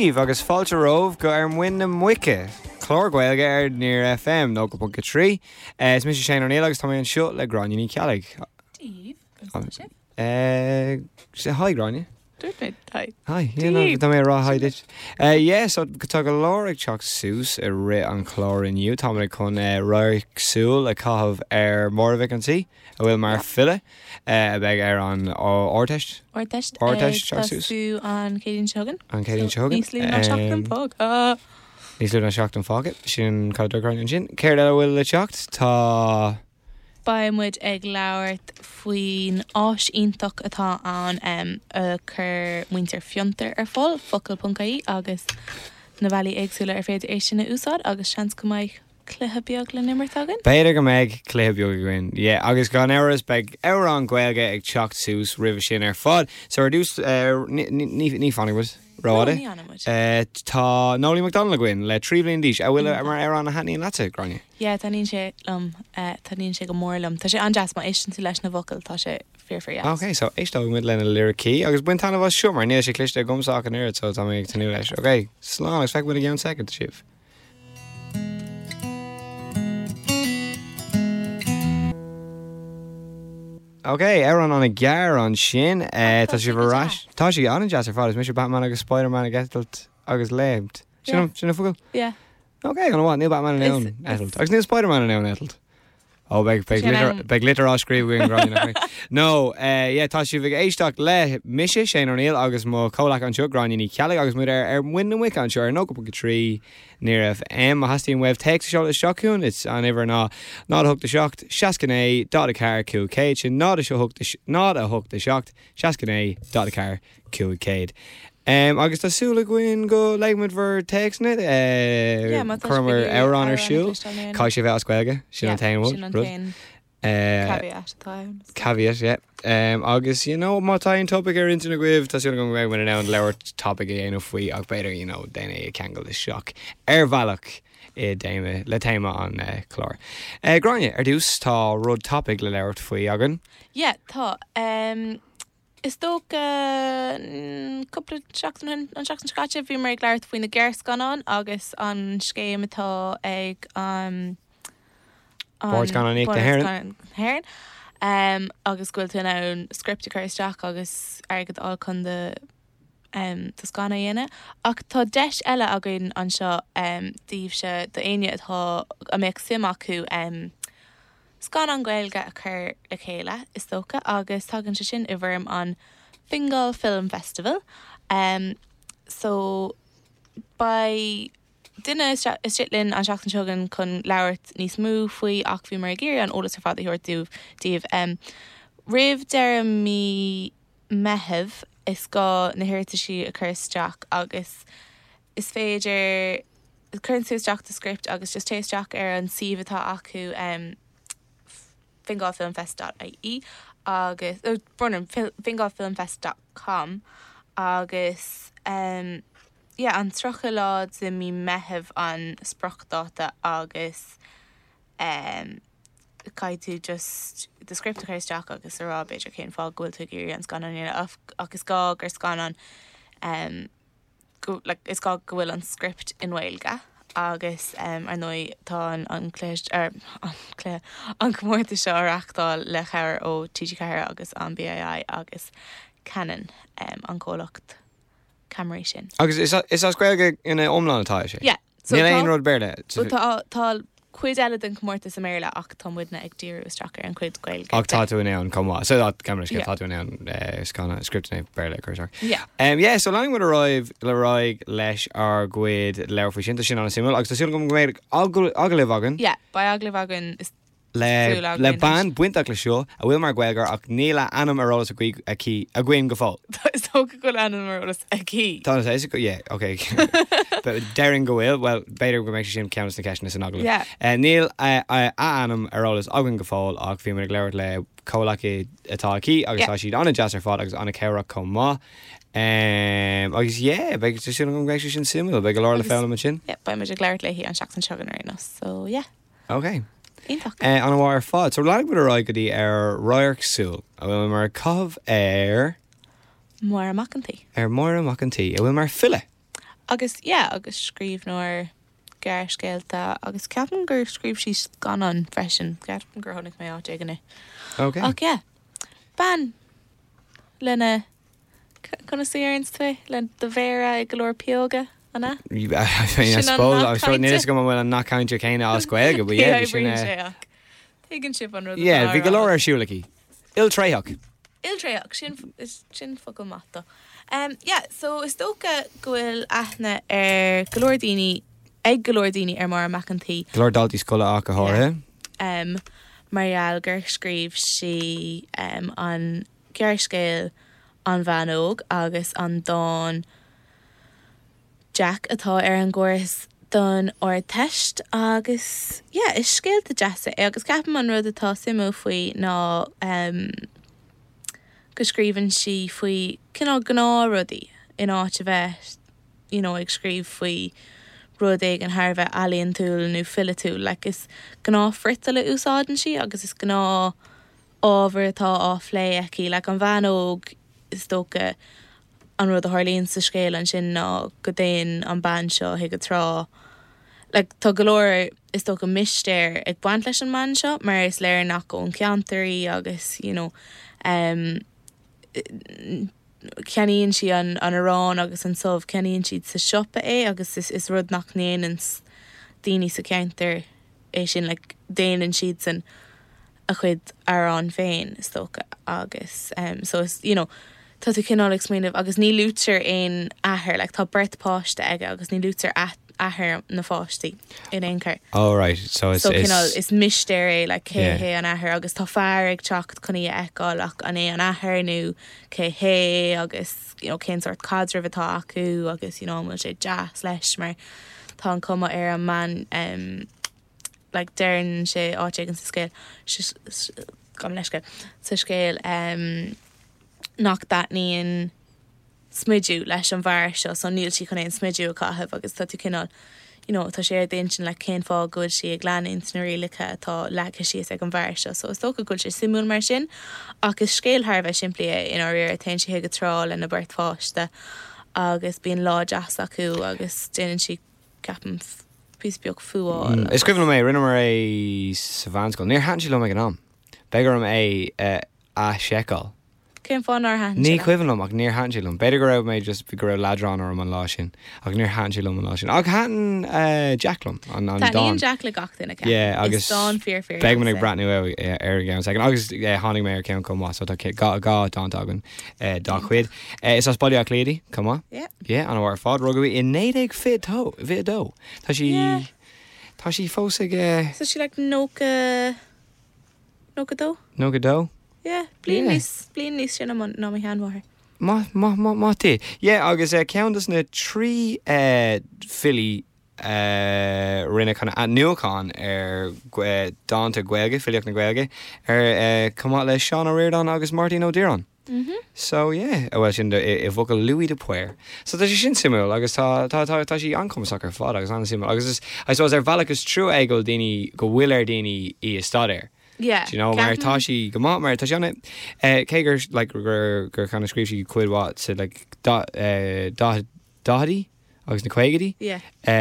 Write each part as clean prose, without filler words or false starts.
Steve agus fáilte rómh go ar muine muice. Chlár Gaeilge ar níor FM 9.3. Is mis sé O'Neill agus tá an seo le Gráinne Ceallaigh. Steve, sé hi Gráinne. Hi. Hi, tá mé rá haidit. So tá go láric teach sús a ri an chlár inniu, tá mé chun roiic súil a cahabh ar Mórvik an tí, a bhfuil mar fille a bheith ar an orteist. Orteist teach sús. Tasú an Cédín Seogan. An Cédín Seogan. Níos líon an seachtain fog. Níos líon an seachtain fágad, sin cadú Gráinne sin. Céir le bhfuil le teacht, tá... Baimmuid ag leabhart faoin áis ionach atá an a chur muintear fiontar ar fáil focail.caí agus na bhailí agsúla ar féidir éis sinna úsáid agus seans go mbeidh cluthe beag le nimmartágan. Beidir go méid cluthe beag goin. Agus gan éras beag éire an Gaeilge ag teacht sús ribh sin ar fád. So ar dús ní fannig was ráide. Tá Nolly McDonald goin le tríblin díis a bhfuil mar ar an na hatníí lete Gráinne. Tanín sé tanín sé go mórlam. Tá sé an jazz má éistin tú leis na vocal tá sé fear. Ok, so éistá mid lena lyricí agus buin tanna bh siúmar níl sé cliste gomsach an irid so tá ag tanú leis. Ok, slán agus feic bud a gceann second sibh. Ok, an a gear an sin, tá si bhrás. Tá si an jazz ar fád, mis Batman agus Spider-Man a getalt agus léibt. Sinna fugil? Yeah. Ok, an bhá, níl Batman an eon etalt. Agus níl Spider-Man an eon etalt. Beg glitter áscríomh going Gráinne. No, tá si bh éisteach le mise sé O'Neill agus má cólach an seo Gráinne Ceallaigh agus muid ar muine muic an seo ar 9.3 níor FM a hastíon webh text seo is seachún, it's an iver ná a thugta seacht, seacané dá a car cú céid sin ná a thugta seacht, seacané dá a car cú céid. Agus tásúla goin go leigmid bhar textnet chumar ar an ar siúil cai sé bheith as Gaeilge sin an tainmhil caveat, yeah. Agus má tá an topic ar intina goibh tásúla go bheith an an leabhar topic a dhéanamh faoi ach beidir déine a cheangal is seach ar bhealach I déime le téime an chlár. Gráinne ar dús tá rud topic le leabhart faoi agan? Yeah, tá. Is tó cúpla an seachtain scáte bhí mar ag leabhart faoin na ggéirs ganán agus an scéim atá ag Bord gan ag de Héireann. Agus gúil tú an script a chuisteach agus agad á chun de Toscana dhéine. Ach tá deis eile agan an seo díobh se do aine atá a méid sim acu Scan an Gaeilge a chur le chéile is tócha agus tágann se sin I bhirm an Fingal Film Festival. So by duine is sitlinn an seachtain seogan chun leabhart níos mú faoi ach bhí mar géir an ólas ar fád a thuir díobh. Rih deire mí methebh is gá na hirirta si a chuirteach agus is féidir chuann súteach de script agus just téisteach ar an siomhatá acu fingalfilmfest.ie agus fingalfilmfest.com agus an trocha lád sa mí methebh an sprachdáta agus cai tú just the script a chuisteach agus ará beidir cén fáil ghfuil tú gurí an scanan agus gá gur scanan is gá go bhfuil an script in Gaeilge agus ar nói tá an cléist an gomórta seo arachtáil le cheir ó TG Ceathair agus an BAI agus Canon an cólacht camera sin. Agus is as Gaeilge ina omláin atá sé? Yeah. Níl aon rud beirle? Tá cuid eile den gomórta sa méile ach tá muidna ag díú straachar an cuid Gaeilge. Ach tá tú in ann comá. So that camera script tá tú in ann scanna scriptna beirle chuirteach. Yeah. So lang mud arrive le roiig leis ar gcuid leabhar faoi sin an simúil agus tásúla go méid agalibh agan? Yeah, ba agalibh agan is le ban buintach le seo a bhfuil mar Gaeilge ach níla anam arolalas a gcuin go fáil. Is tócha go anam arolalas a cí. Tá is go, yeah, okay. But daring go bhfuil, well, beidir go méid sin ceannas na ceisna an agalibh. Yeah. Níl anam arolalas agan go fáil ach bhí mar leabhart le cólacha atá ací agus tá siad anna jazz ar fád agus anna ceara comá. Agus beag sin go méid sin simú, beag go láir le fáil sin? Yeah, ba muid ag leabhart le hí an seachtain seogan ar so yeah. Okay. An bhhar fád, so leag bud a go dtí ar roiarcsúil a bhfuil mar cabh ar Mór amachantí. Ar mór amachantí a bhfuil mar fille. agus scríb nóir gar scéalta agus ceapan gur scríb sí gan an freisin ceapan gur tháinig mé áit ganna. Okay. Ach ban lena chuna séarns tú le do bhéra ag golóir peoga anna? I suppose níos go bhfuil an nachcountú chéine á scoil go bhí Tuigeann sib an rud. Yeah, bhí golóir ar siúlaí. Il-tréach. Il-tréach sin focail mata. So is tócha gohfuil aithne ar golóir daoine ar mar macantí. Golóir daltaí scola ach go háirithe. Marial gur scríb si an cearcéil an bhanóg agus an don Jack atá ar an gcuras don or teist agus is scéalta deasa agus ceapan an rud atá simú faoi ná go scríbann si faoi cinál gná rudaí in áit a bheith ag scríb faoi rud ag an tharbheith alíonn túil nó fila túil, like is gná frita le úsáidan si agus is gná ábhar atá áflé aici, like an bhanóg is tócha an rud a tharlíonn sa scéal an sin ná go déon an ban seo ag go trá. Like tá golóir is tócha mistéir ag baint leis an man seo, mar is léir nach go an ceantarí agus ceaníonn si an arán agus an sómh ceaníonn siad sa siopa agus is rud nach néann daoine sa ceantar sin le déanann siad san a chuid arán féin is tócha agus so is tá tú cinál explainmh agus ní lútear aon athair le tá bret páiste aige agus ní lútear athair na fáistí in éonchar. Oh right, so cinál is mistéir le cé an athair agus tá fear ag teacht chunaí eáil ach an an athair nó cé agus cén sort cadre bhtá acu agus mu sé jazz leis mar tá an cuma ar an man le dearn sé áit an sa scéil gom leisce sa scéil nach datníon smidú leis an bhar seo so níl si chun éon smidú a caitheh agus tá tú cinál tá sé ar daon sin le cén fá gúil si ag leanainn na rialacha atá lecha si ag an bhar seo so is tócha gúil sé simú mar sin agus scéalthbheith siimplí in áir a tain si go trá le na beirt fáiste agus bíon lá deas acu agus déanann si ceapan pís beag fuáil. Is cuimhnú mé rinne mar é sa bhanscoil. Níor háin sí le an am. Begur am a seáil. Cén fáin ar háin? Ní cuimhnú ach níor háin sílumm. Beidir go raibh méid just go raibh ladrán ar an lá sin ach níor háin sílumm an lá sin. Ag háin Jacklumm an Don. Tá níon Jack le gachtain a yeah, agus Don fear. Beag man ag bratnú ar gan second agus hánig mé ar ceann comá so tá gá Don agan dá chuid. Is as bailí a cléadí comá? Yeah, an bhar fád rugaí in 9 vidó. Tá sí fós ag so si le nóga dó? Nóga dó? Yeah, blian níos sin ná mé cheanmháthair. Má tí. Yeah, agus ceantas na trí fili rinne chuna a nuachán ar dáanta Gaeilge, filiach na Gaeilge ar cumá le Seán O'Riordan agus Martin O'Dearán. So yeah, bhfuil sin I bhocail Louis de Puer. So tá sí sin simú agus tá sí ancomach ar fád agus an simú agus I suppose ar bhealachas trú éigil daoine go bhfuil ar daoine í stadéir. Yeah. Mar tá sí go má mar tá seanna cégur gur chuna scríb sí cuidhá sa dádaí agus na chuigedaí. Yeah.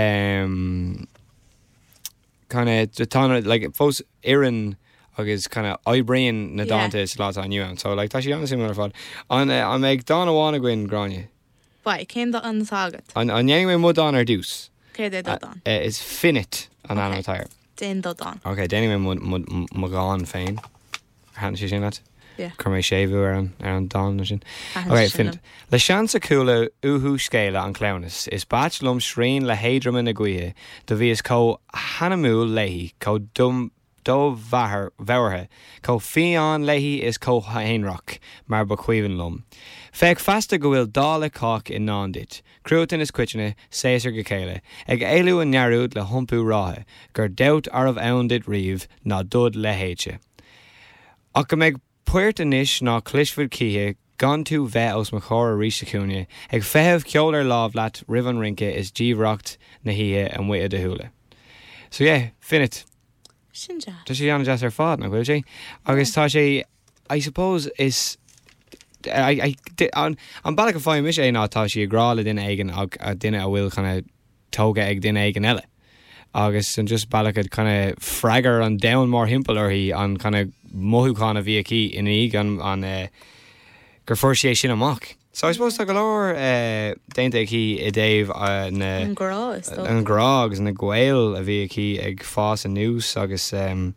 Chuna tána fós ian agus chuna oibríonn na dáanta is lá aniu an. So tá sí anna simú ar fád. An méid dána bhána gin gráine. Ba, cén an ságat? An dhéanam mé mud an ar dús. Cé é dodán? Is finit an antáir. Den dodán. Ok, déanam mé magáin féin. Hána sí sin leat? Chur mé sébhú ar an dána sin. Ok, finit. Le seansa cúla uthú scéile an clownas is bát lom srín le héadrum na gcuithe do bhí is có hanamú leihí có dó bhearthe có fián leihí is có hainrach mar ba cuihann lom. Feag fasta go bhfuil dála cách in nándit. Cruútain is cuitine séasar go chéile. Ag éilú an nearúd le humpú ráthe, gur deut armh anndit riomh ná dud lehéite. Ach go méid puirt inis ná clisfud cíthe gan tú bheith os mo chóir ríiste cúne, ag feitheamh ceolar láb leat ribh an rince is díomhreacht na hithe an muide de thuúla. So yeah, finit. Sinja. Tá sé anna jazz ar fád na bhfuil sé. Agus tá sé, I suppose is an bailach go fáim is é nátá sí agrála duine aigen duine a bhfuil chuna tóga ag duine aigen eile. Agus an just bailach kind of fragger an down mór himpel hí an kind of mothúchan a bhí aquí in ig an gur fuair sé sin amach. So I suppose go leir déanta aquí I Dave an grá agus na ghail a bhí aquí ag fás an nús agus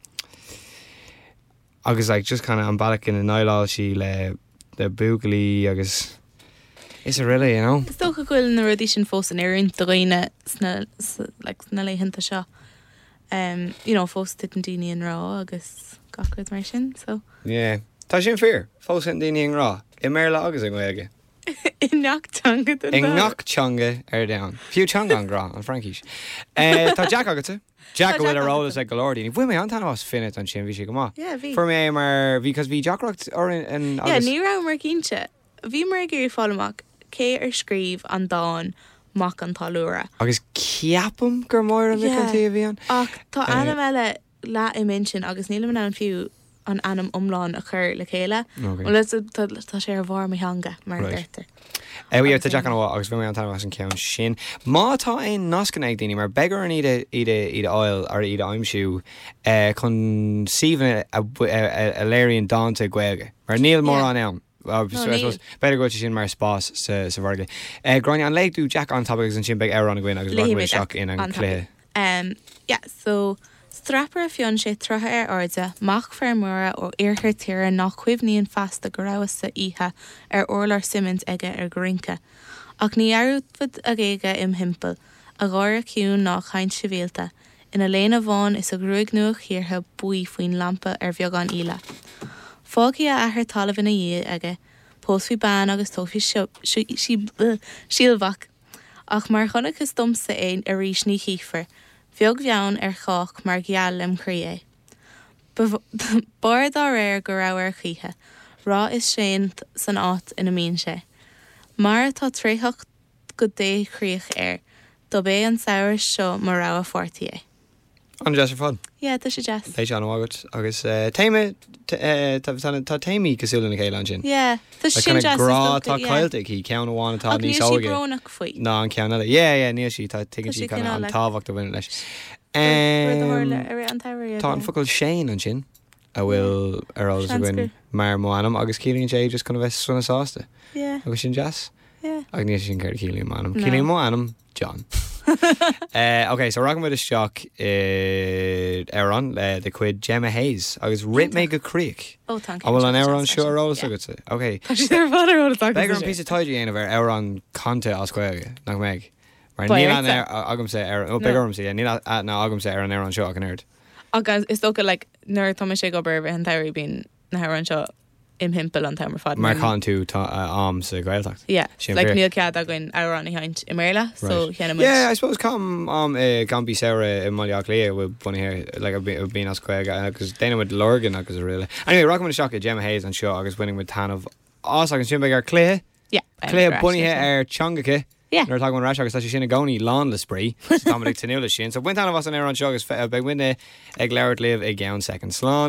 like just kind of an bailach in a náileáil sí le bugalí agus is it really, you know? It's toch gohfuil na rudí sin fós an éireann do roiine sna leitheanta seo. You know, fós tit an daoine an rá agus gachcuid mar sin, so. Yeah. Tá sin fear, fós an daoine an rá. I méile agus an ghaige. In Nachtanga. In Nachtanga down. Fiú teanga an grá an Frankis. Tá Jack agat Jack bhfuil arálas ag golóirí. Bhui mé antain was finit an sin bhí sé go má. Yeah, bhí. For mé mar because bhí Jackrocht or in Yeah, ní rá mar cínte. Bhí mar gurí fálamach cé scríb an dáin mac an talúra. Agus ceapam gur mór an vicantí bhíon. Ach tá anam eile le I mention agus nílam an fiú an anam umláin a chur le chéile. Tá sé ar bhar mé hanga mar deirtar. We have to Jack an bhá agus bhí mé an tan an ceann sin. Má tá aon nascan ag daoine mar begar an iad oil ar iad aimsiú chun síomhan a léiríonn dáanta gcuige. Mar níl mór an ann. Better go to sin mar spás sa bharga. Gráine an leitú Jack an topics an sin beg ar an gcuin agus bhfuil seach in an clé. Yeah, so strapper a fionn sé trotha ar airde mach fermúra ó iarthar tíre nach cuimhníonn fasta go raibh sa ihe ar orlar Simmons aige ar grinke. Ach ní arúfud a géige im himpel, a gáir ciún nach chaint sivéalta. Ina léana bháin is a grúig nuach hiartha buí faoin lampa ar bheag an ile. Fági a ahar talamh ina dhé aige, pós bhí ban agus tófi síalbhach. Ach mar chunnach is domsa é a rís ní chiifar, bheag bheann ar chách mar gheall lim chrí é. Bar dá réir go rá ar chithe, rá is sé san áit ina mín sé. Mar tá tréthach go dé chríoch air, do bé an saoir seo mar rá a fortí é. An jazz ar fad? Yeah, tá sé jazz. Léis an ágat agus téime tá téimi cosúla na chéile an sin. Yeah, tá sin jazz. Grá tá caiilte í ceann bháin atá níos óige. Ach níos sí brónach faoi. Ná an ceann eile. Yeah, níos sí tá tuigeann sí an tábhacht a bhain leis. Tá an focail Shane an sin a bhfuil arolalas a bhain mar mánam agus cílíonn sé just chun bheith sunna sásta. Yeah. Agus sin jazz? Yeah. Agus níos sin ceir cílíonn mánam. Cílíonn mánam John. Okay, so ragam with a shock Aaron the quid Gemma Hayes agus rit me go creek. Oh, thank you. I will an Aaron sure roll so good. Okay. Beggar an piece of tidy in of Aaron Conte Osquare nach meg. Mar ní an agam say Aaron oh beggar say ní na agam say Aaron shock an nerd. Agus is stoka like nerd Thomas go berbe and Terry been na Aaron shock im himpel an timer fad. Mar can tú arms a gaeltacht. Yeah, like Neil Cad going Aaron hind Imerla, so yeah, I suppose come Gambi Sarah in Maliak Lea with bunny hair like a being as quick because then with Lurgan because really. Anyway, rocking with a shock at Gemma Hayes and Shaw August winning with Tan of us I can see bigger Clay. Yeah, Clay bunny hair Chungake. Yeah. They're talking about Rash August actually seen goni lawn the spree. Dominic Tanula Shin. So went down of us on Aaron Shaw is big win the egg Larrett live a gown second slán.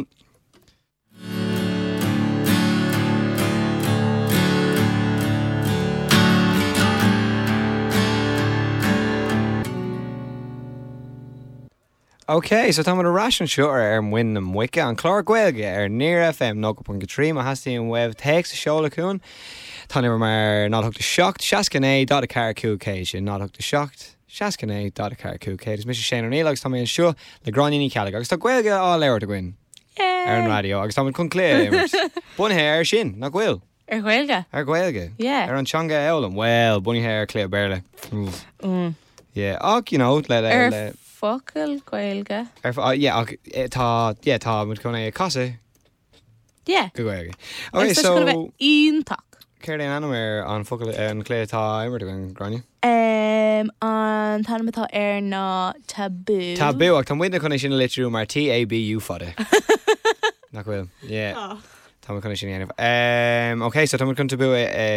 Okay, so táid a ration seo ar win am wica an chlár Gaeilge ar Near FM 9.3 a hasíon webh text seola cún. Tá nimar mar nádthugta seacht, seacané dá a car cúcé sin nádthugta seacht, seacané dá a car cúcé. Is mis sé an éile agus tá an seo le gráiní ceala agus tá Gaeilge á leir a gin. Ar an radio agus tá chun clé bunithe ar sin nach bhfuil. Ar Gaeilge? Ar Gaeilge. Yeah. Ar an teanga elam. Well, bunithe ar clé béle. Yeah, ach, you know, le Focail Gaeilge. Yeah, tá mud chuna casa. Yeah. Go Gaeilge. Okay, so ionach. Céir an anamir an focail an clé tá imir an gráine? An tanmatá ar ná tabú. Tabú ach tá muide chuna sin litú mar TABU fada. Nach bhfuil. Yeah. Tá chuna sin anamh. Okay, so tá chun tabú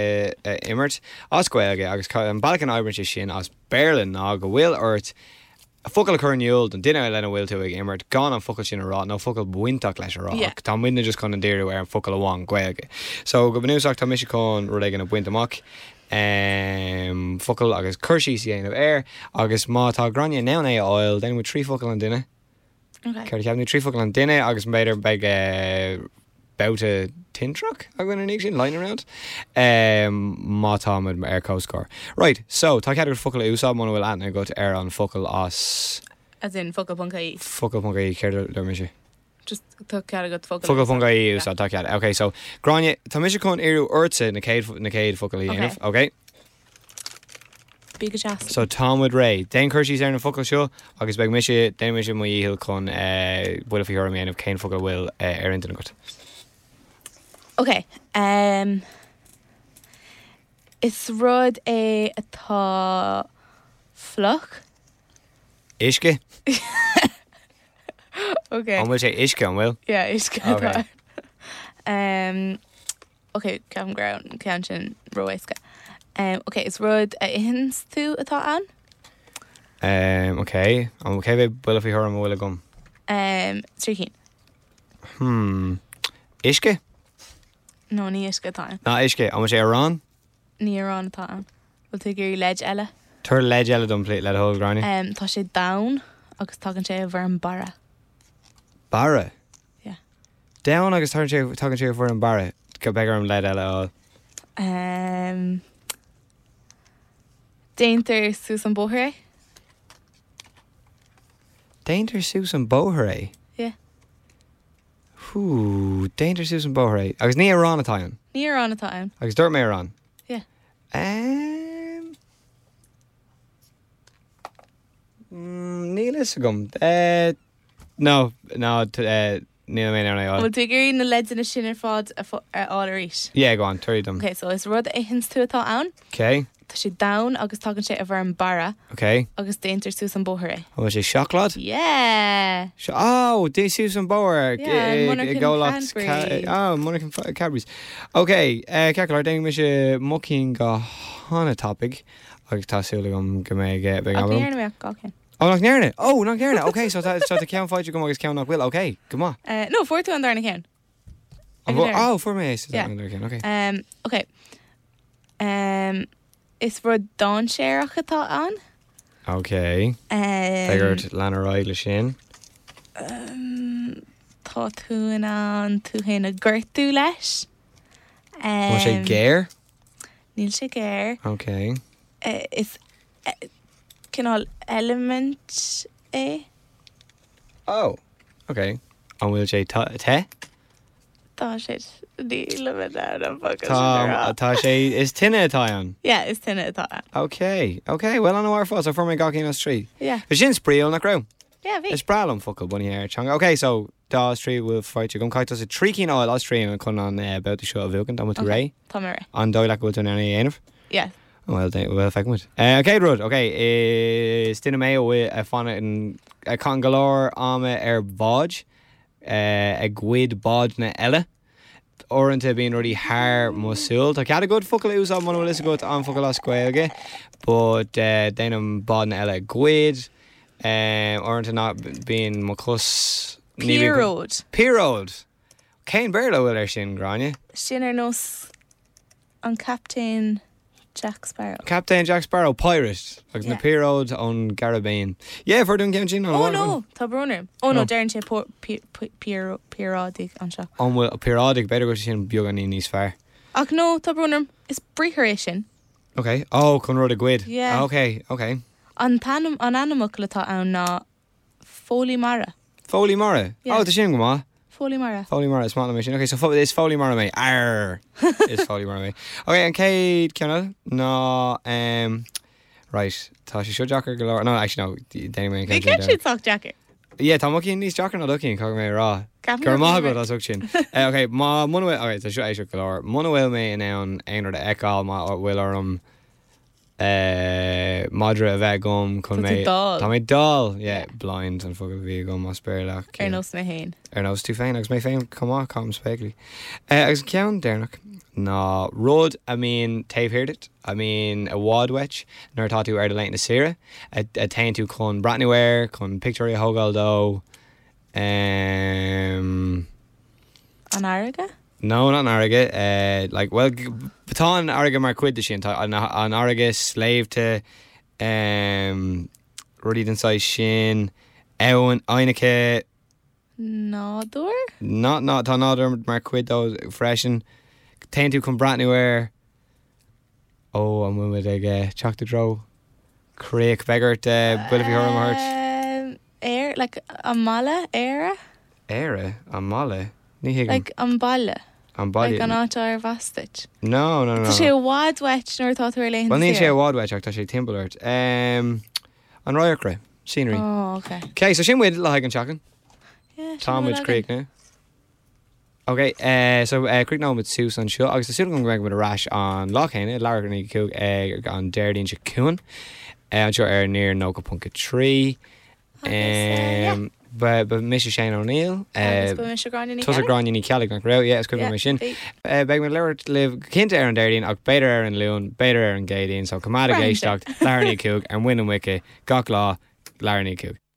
imirt as Gaeilge agus an bailach an ábhairte sin as Berlin ná go bhfuil ort focail chun iúil don duine lena bhfuil tú ag immert gan an focail sin rá nó focail buintach leis rá tá muine just chun an déirú ar an focail amháin gcuige. So go bnúsach tá mis chun ru an buint amach focail agus chuirsí dhéanamh air agus má tá grania ná é áil den mu trí focail an duine. Ceir ceapnú trí focail an duine agus beidir beag bouta tintrach a gine nig sin line around má táid ar cóscór. Right, so tá ceadir focail úsá mna bhfuil ana go ar an focail as in focail.caí. Focail.caí céir le mis. Just tá cead go focail.caí úsá tá cead. Okay, so grania tá mis chun iarú ursa na céad focail dhéanamh. Okay. So Tomwood Ray, den chuirsí ar na focail seo agus beag mis den mis mo díhil chun bhfuil fi ormíanamh céin focail bhfuil ar intan go. Okay. Is rud é atá floch? Isce? Okay. An bhfuil sé isce an bhfuil? Yeah, isce. Okay. Okay, ceam ground cean sin roiisce. Okay, is rud a ihins tú atá an? Okay. An cé bheith bhfuil fi orm bhfuil gom? Trícín. Isce? No, ní isce atá an. Ná isce, an sé arán? Ní arán atá an. Bhfuil tú gurí leid eile? Tuair leid eile dom plé le thóil grania? Tá sé down agus tágann sé bhar an bara. Bara? Yeah. Down agus tágann sé bhar an bara? Go beag an leid eile á? Déintear Susan Bóthar. Déintear Susan Bóthar? Yeah. Déintear Susan Bóthar. Agus ní arán atá an? Ní arán atá an. Agus dúirt mé arán? Yeah. Níl is gom. No, níl mé ar Bhfuil tú gurí na leid na sin ar fád á éis. Yeah, go on, tuirí dom. Okay, so is rud é hins tú atá an. Okay. Tá sé down agus tágann sé a bhar an bara. Okay. Agus déintear Susan Bóthar. Oh, was sé chocolate? Yeah. Dé Susan Bóthar. Monarch Cadbury's. Okay, ceacair déing me sé mucín go hána topic agus tásúla go mé be gabham. Nach nearne. Nach nearne. Okay, so tá cean fáilte go agus cean nach bhfuil. Okay, come on. No, fuair tú an darna cean. For me. Okay. Okay. Is rud don séireach atá an? Okay. Tegart lena ráid le sin. Tá tú an tú héna ggurtú leis. Má sé géir? Níl sé géir. Okay. Is cinál element é? Okay. An bhfuil sé te? Tá sé díla an Tá sé is tinine atá an? Yeah, is tinine atá an. Okay, well an bhar fás a for mé gacín á trí. Yeah. Is sin spríal nach raibh? Yeah, bhí. Is bralam focail buní ar teanga. Okay, so dá trí bhfuil fáilte gom caiit as a trícín áil as trí an chun an bouta seo a bhuagan tá tú ré? Tá ré. An dóile bhfuil tú naí aanamh? Yeah. Well feicmid. Okay, Rud. Okay, is duine mé bhfuil a fanna a can galóir ama ar báid a gcuid báid na eile. Orintanta bíon ruí thar mosúil. Tá cead a go focail úsá man bhfuil is go an focail as scuilge, but déanam bád na eile gcuid orintanta ná bíon mo cos Piród. Céin beir le bhfuil ar sin gráine? Sin ar nós an Captain Jack Sparrow. Captain Jack Sparrow, pirate. Agus na Piród ón Garabéin. Yeah, for doing sin an. Oh no, tá brúnir. Oh no, dearann sé piródig an seo. An bhfuil piródig beidir go sin beag an níos fearr. Ach no, tá brúnir is bríthir é sin. Okay. Chun rud a gcuid. Yeah. Okay. An animal atá an ná Fólí Mara. Fólí Mara? Yeah. Tá sin go má? Fólí Mara is mála mé sin. Okay, so is Fólí Mara mé. Arr. Is Fólí Mara mé. Okay, an céad ceanna? No, right. Tá sé seo Jackar go leir. No, actually no. Déine mé. Bhí cean siad soach Jackar. Yeah, tá mucín níos Jackar ná lucín cog mé rá. Gur má go as sin. Okay, má muna bhfuil, okay, tá seo éisio go leir. Muna bhfuil mé in ann éonar de eáil má bhfuil orm madra a bheith gom chun mé. Tá mé dal, yeah, blind an fogad bhí gom má spéirleach. Ar nós mé hain. Ar nós tú féin, agus mé féin comá com spéigli. Agus ceann déirnach. ná rud I mean taobh hirdit I mean a wad wetch nuair atá tú ar de lein na sira a tain tú chun bratnúir chun picturí hogáil dó An airige? No, not an airige. Like, well, batá an airige mar cuid de sin an airige sléimhte rudí den sais sin ewan einige Nádúr? Not tá nádúr mar cuid dó freisin tain tú chun bratnúir an muid ag teachta dro Craig Beggart builh hí hurt Air, like an mala, éire? Éire an mala ní higann Like an baile? an baile Like an átar vastich? No Tá sé wad wet nuair tá tú ar lein. Well ní sé bhád weit ach tá sé timpealart an roiarcra scenery Oh, okay. Okay, so sin muid le an teachan Yeah, Támuid Creek na Okay, so Creek ná with Susan seo agus tá siúil go bheith with a rash an láchéine leir ní cúg ag an deirdín se cún an seo ar níor 9.3 But mis sé O'Neill tus a gráin ní ceala an raibh is cuiim sin beag me leir liv cinnte ar an deirdín ach beidir ar an leún beidir ar an géirín so cumad a géisteach leirní cúg an winam wice gach lá leirní cúg